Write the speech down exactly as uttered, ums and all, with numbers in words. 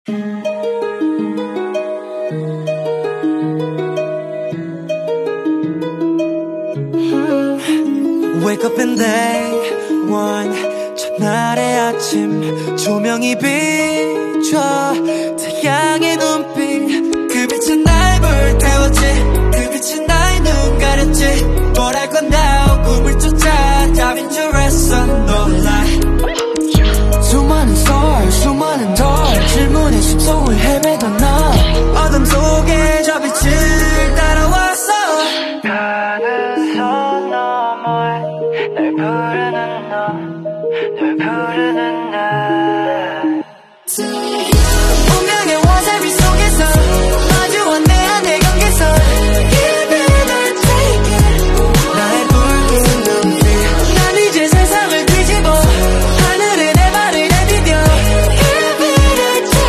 Wake up and day one 첫날의 아침 조명이 비춰 태양의 눈빛 그 빛은 날 불태웠지 그 빛은 나의 눈 가렸지 뭘 할 건가 꿈을 쫓아 답인 줄 알았어 놀라 수많은 썰 수많은 덜 질문에 심성을 헤매던